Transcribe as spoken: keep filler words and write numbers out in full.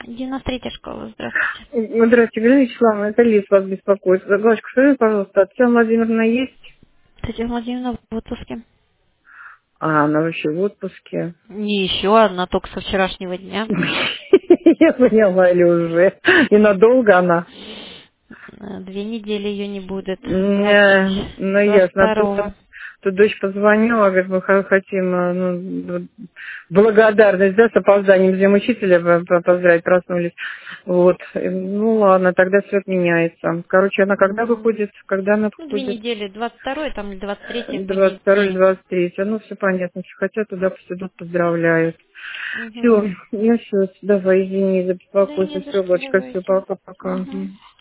девяносто третья школа, здравствуйте. Ну, здравствуйте, Галина Вячеславовна, это Лиз вас беспокоит. Галочка, скажи, пожалуйста, а Татьяна Владимировна есть? Татьяна Владимировна в отпуске. А, она вообще в отпуске. Не еще, одна только со вчерашнего дня. Я поняла, или уже. И надолго она? Э, Две недели ее не будет. двадцать, Не, ну двадцать ясно. А просто второго. тут дочь позвонила, говорит, мы х- хотим э, ну, вот благодарность, да, с опозданием Днем Учителя по- по- поздравить, проснулись. Вот. И, Ну ладно, тогда все отменяется. Короче, она когда Мгм. выходит? Когда она Ну, две выходит? недели, двадцать второе, там или двадцать третье двадцать второе или понедельник. двадцать третье. Ну, все понятно. Если хотят, туда пусть идут, поздравляют. Угу. Все, я все. Давай, извини за Да беспокойство. не за Все, что, Бочка, все, давайте. пока-пока. Угу. Мгм.